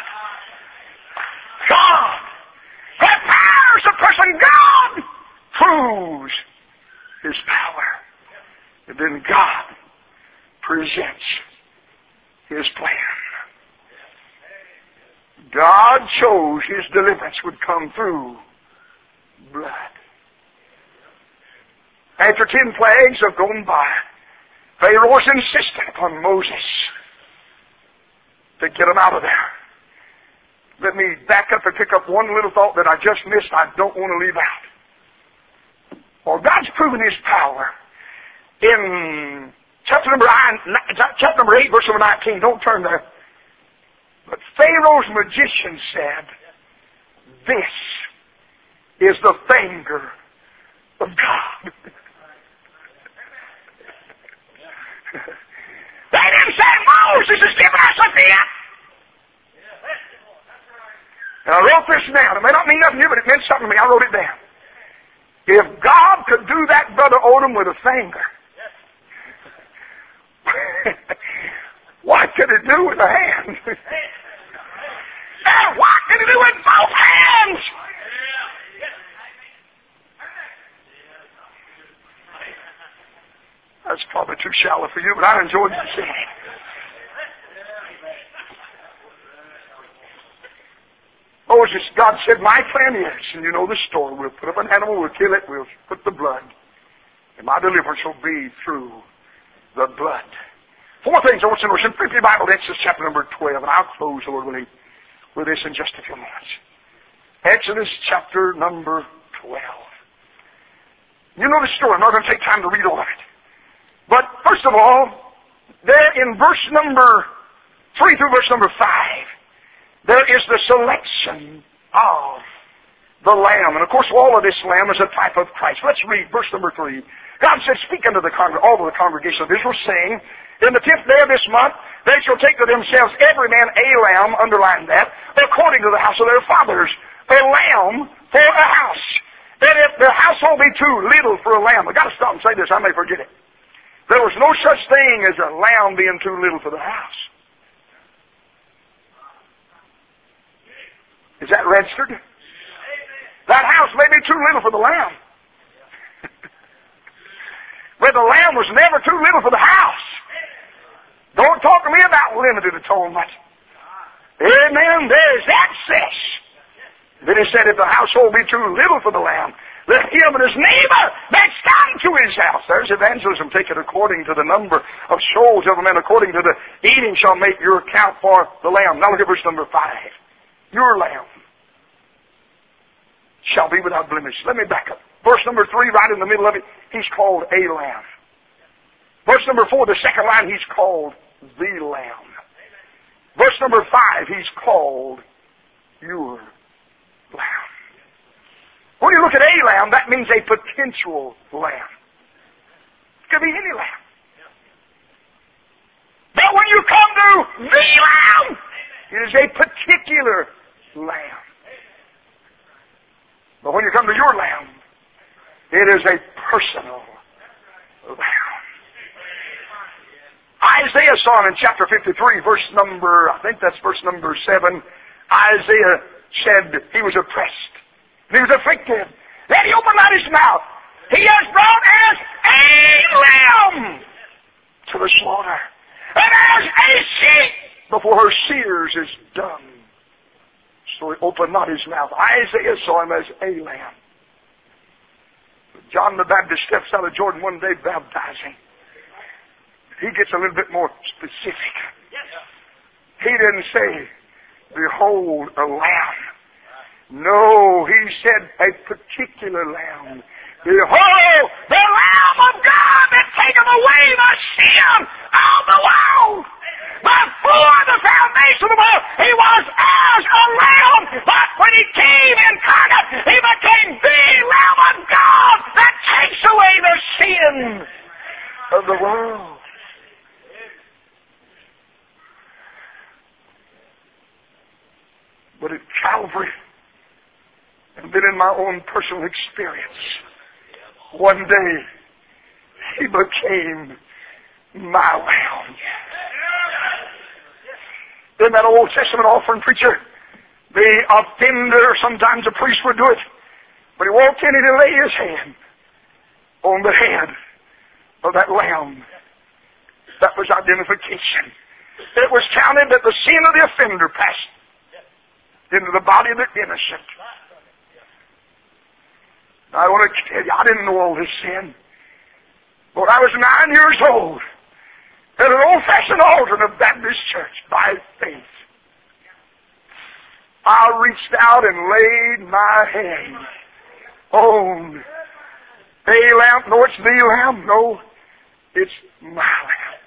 God prepares a person. God proves His power. And then God presents His plan. God chose His deliverance would come through blood. After 10 plagues have gone by, Pharaoh was insistent upon Moses to get him out of there. Let me back up and pick up one little thought that I just missed I don't want to leave out. Well, God's proven His power in chapter number 8, verse number 19. Don't turn there. But Pharaoh's magician said, "This is the finger of God." They didn't say Moses is giving us a gift. And I wrote this down. It may not mean nothing to you, but it meant something to me. I wrote it down. If God could do that, Brother Odom, with a finger, what could He do with a hand? And what can He do with both hands? That's probably too shallow for you, but I enjoyed the saying. Moses, God said, my plan is, and you know the story, we'll put up an animal, we'll kill it, we'll put the blood, and my deliverance will be through the blood. 4 things I want you to know. Flip your Bible to Exodus chapter number 12, and I'll close, Lord willing, with this in just a few moments. Exodus chapter number 12. You know the story. I'm not going to take time to read all of it. But first of all, there in verse number 3 through verse number 5, there is the selection of the Lamb. And of course, all of this Lamb is a type of Christ. Let's read verse number 3. God said, speak unto all of the congregation of Israel, saying, in the 10th day of this month, they shall take to themselves every man a lamb, underline that, according to the house of their fathers, a lamb for a house. And if the household be too little for a lamb, I've got to stop and say this, I may forget it. There was no such thing as a lamb being too little for the house. Is that registered? That house may be too little for the lamb. But the lamb was never too little for the house. Don't talk to me about limited atonement. Amen. There's access. Then he said, if the household be too little for the lamb, let him and his neighbor next come to his house. There's evangelism. Take it according to the number of souls of a man. According to the eating shall make your account for the lamb. Now look at verse number 5. Your lamb shall be without blemish. Let me back up. Verse number 3, right in the middle of it, he's called a lamb. Verse number 4, the second line, he's called the lamb. Verse number 5, he's called your lamb. When you look at a lamb, that means a potential lamb. It could be any lamb. But when you come to the lamb, it is a particular lamb. But when you come to your lamb, it is a personal lamb. Isaiah saw it in chapter 53, verse number, I think that's verse number 7. Isaiah said he was oppressed. He was afflicted. Then he opened not his mouth. He has brought as a lamb to the slaughter, and as a sheep before her shears is dumb. So he opened not his mouth. Isaiah saw him as a lamb. John the Baptist steps out of Jordan one day baptizing. He gets a little bit more specific. He didn't say, behold, a lamb. No, he said a particular lamb. Behold, the Lamb of God that taketh away the sin of the world. Before the foundation of the world, he was as a lamb. But when he But at Calvary, and then in my own personal experience, one day, He became my lamb. In that Old Testament offering preacher, the offender, sometimes a priest would do it, but he walked in and he laid his hand on the head of that lamb. That was identification. It was counted that the sin of the offender passed into the body of the innocent. I want to tell you, I didn't know all this sin. When I was 9 years old, at an old-fashioned altar in a Baptist church, by faith, I reached out and laid my hand on a lamb. No, it's the lamb. No, it's my lamb.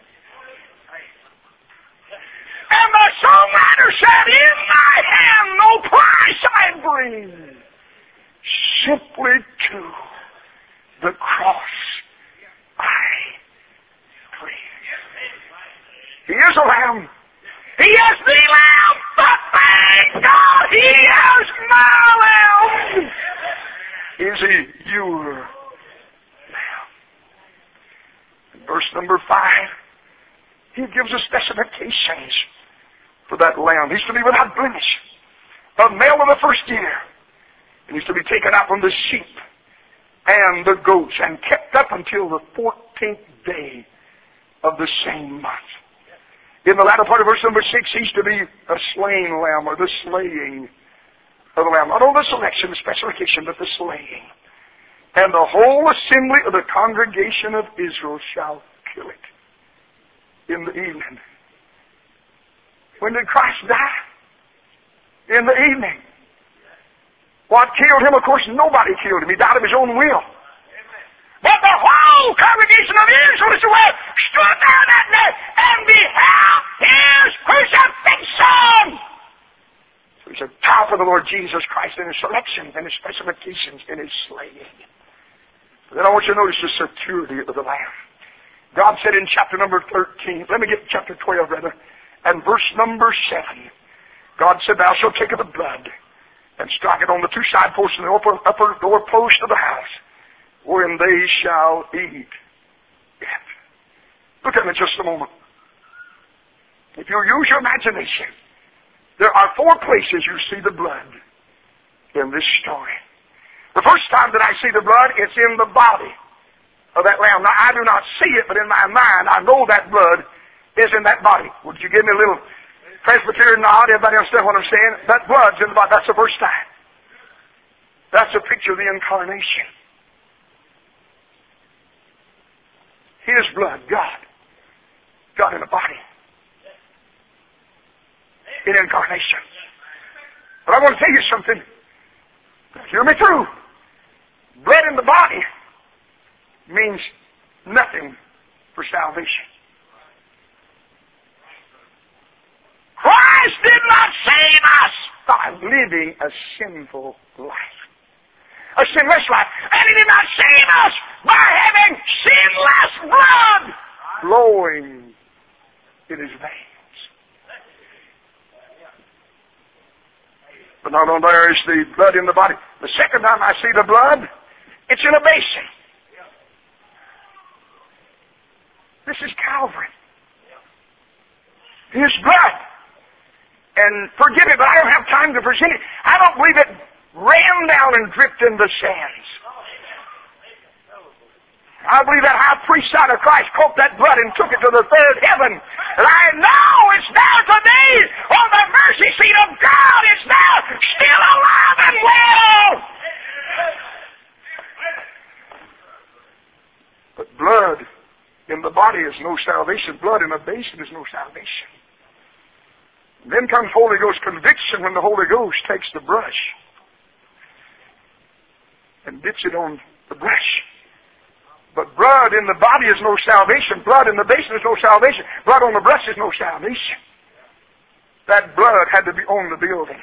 And the songwriter said, in my hand no price I bring, simply to the cross I bring. He is a lamb. He is the lamb, but thank God He is my lamb. Is He your lamb? In verse number 5, He gives us specifications for that lamb. He's to be without blemish, a male of the first year. And he's to be taken out from the sheep and the goats and kept up until the 14th day of the same month. In the latter part of verse number 6, he's to be a slain lamb, or the slaying of the lamb. Not only the selection, the specification, but the slaying. And the whole assembly of the congregation of Israel shall kill it in the evening. When did Christ die? In the evening. What killed Him? Of course, nobody killed Him. He died of His own will. But the whole congregation of Israel stood there that night and beheld His crucifixion. So He's a type of the Lord Jesus Christ in His selections and His specifications in His slaying. Then I want you to notice the security of the Lamb. God said in chapter number 13, let me get chapter 12 rather, and verse number 7. God said, thou shalt take of the blood and strike it on the two side posts and the upper door post of the house, wherein they shall eat it. Look at me just a moment. If you use your imagination, there are 4 places you see the blood in this story. The first time that I see the blood, it's in the body of that lamb. Now, I do not see it, but in my mind, I know that blood is in that body. Would you give me a little Presbyterian nod? Everybody understand what I'm saying? That blood's in the body. That's the first time. That's a picture of the incarnation. His blood, God in a body. In incarnation. But I want to tell you something. Hear me through. Blood in the body means nothing for salvation. Christ did not save us by living a sinful life. A sinless life. And He did not save us by having sinless blood flowing in His veins. But not only there is the blood in the body. The second time I see the blood, it's in a basin. This is Calvary. His blood. And forgive me, but I don't have time to present it. I don't believe it ran down and dripped in the sands. I believe that high priest side of Christ caught that blood and took it to the third heaven. And I know it's there today on the mercy seat of God. It's there, still alive and well. But blood in the body is no salvation. Blood in a basin is no salvation. Then comes Holy Ghost conviction when the Holy Ghost takes the brush and dips it on the brush. But blood in the body is no salvation. Blood in the basin is no salvation. Blood on the brush is no salvation. That blood had to be on the building.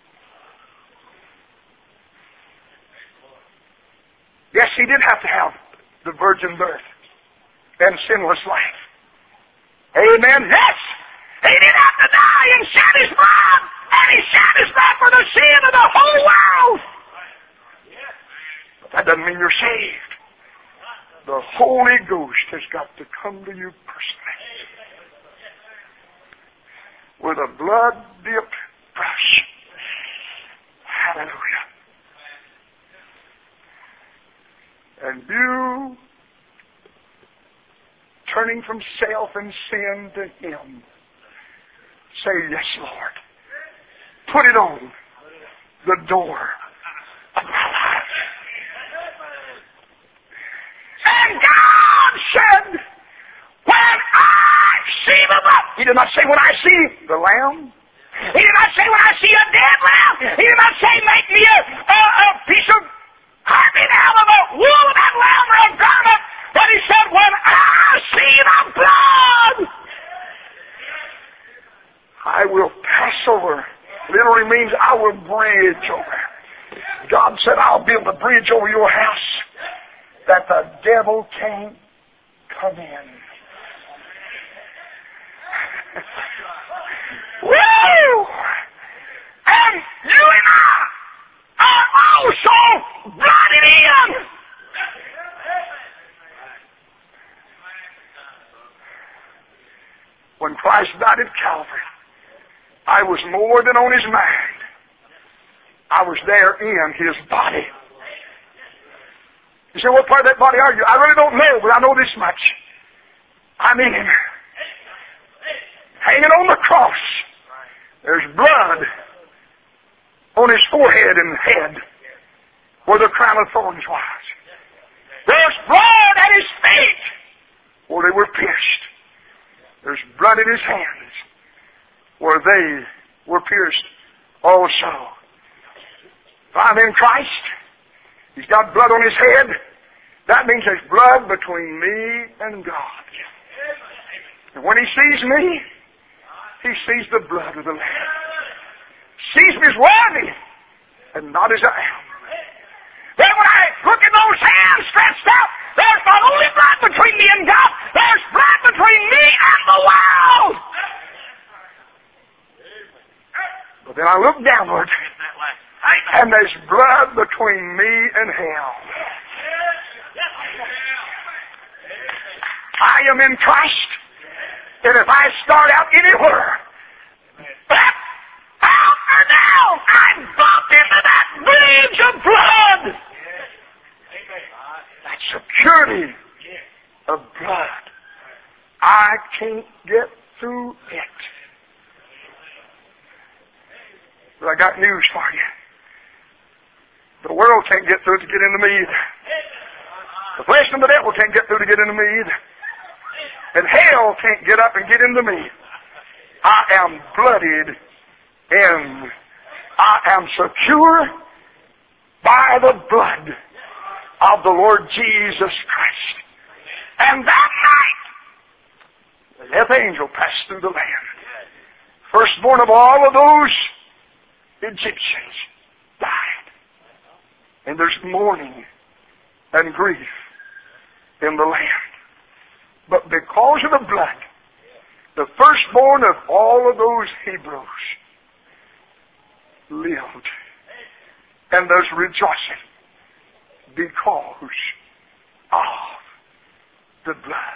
Yes, He did have to have the virgin birth and sinless life. Amen. Yes! He didn't have to die and shed His blood And He shed His blood for the sin of the whole world. But that doesn't mean you're saved. The Holy Ghost has got to come to you personally with a blood-dipped brush. Hallelujah. And you, turning from self and sin to Him, say, yes, Lord. Put it on the door of my life. And God said, when I see the blood. He did not say, when I see the lamb. He did not say, when I see a dead lamb. He did not say, make me a piece of carving out of the wool of that lamb or a garment. But He said, when I see the blood, I will pass over. Literally means I will bridge over. God said, I'll build a bridge over your house that the devil can't come in. Woo! And you and I are also blotted in. When Christ died at Calvary, I was more than on His mind. I was there in His body. You say, what part of that body are you? I really don't know, but I know this much. I'm in Him. Hanging on the cross. There's blood on His forehead and head where the crown of thorns was. There's blood at His feet where they were pierced. There's blood in His hands where they were pierced also. If I'm in Christ, He's got blood on His head. That means there's blood between me and God. And when He sees me, He sees the blood of the Lamb. Sees me as worthy and not as I am. Then when I look at those hands stretched out, there's not only blood between me and God, there's blood between me and the world. But then I look downward, and there's blood between me and hell. I am in Christ, and if I start out anywhere, up, out, or down, I bump into that bridge of blood. That security of blood. I can't get through it. But I got news for you. The world can't get through it to get into me either. The flesh and the devil can't get through to get into me either. And hell can't get up and get into me. I am blooded in. I am secure by the blood of the Lord Jesus Christ. And that night, the death angel passed through the land. Firstborn of all of those Egyptians died. And there's mourning and grief in the land. But because of the blood, the firstborn of all of those Hebrews lived. And there's rejoicing because of the blood.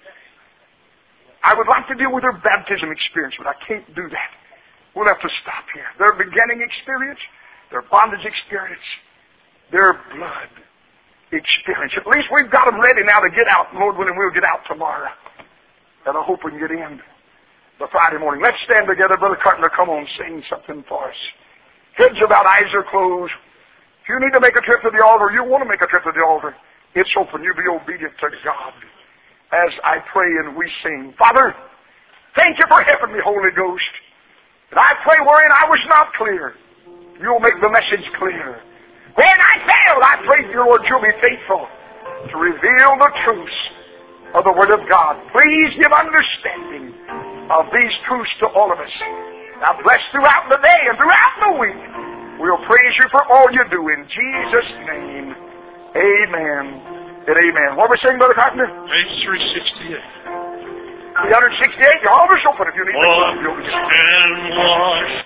I would like to deal with their baptism experience, but I can't do that. We'll have to stop here. Their beginning experience, their bondage experience, their blood experience. At least we've got them ready now to get out. Lord willing, we'll get out tomorrow. And I hope we can get in the Friday morning. Let's stand together. Brother Carpenter, come on, sing something for us. Heads are bowed, eyes are closed. If you need to make a trip to the altar, you want to make a trip to the altar, it's open. You be obedient to God as I pray and we sing. Father, thank you for helping me, Holy Ghost. And I pray wherein I was not clear, you'll make the message clear. When I failed, I pray, dear Lord, you'll be faithful to reveal the truths of the Word of God. Please give understanding of these truths to all of us. Now bless throughout the day and throughout the week. We'll praise you for all you do in Jesus' name. Amen and amen. What are we saying, Brother Carpenter? Page 368. 368. Your altar's open if you need to. Wash and wash.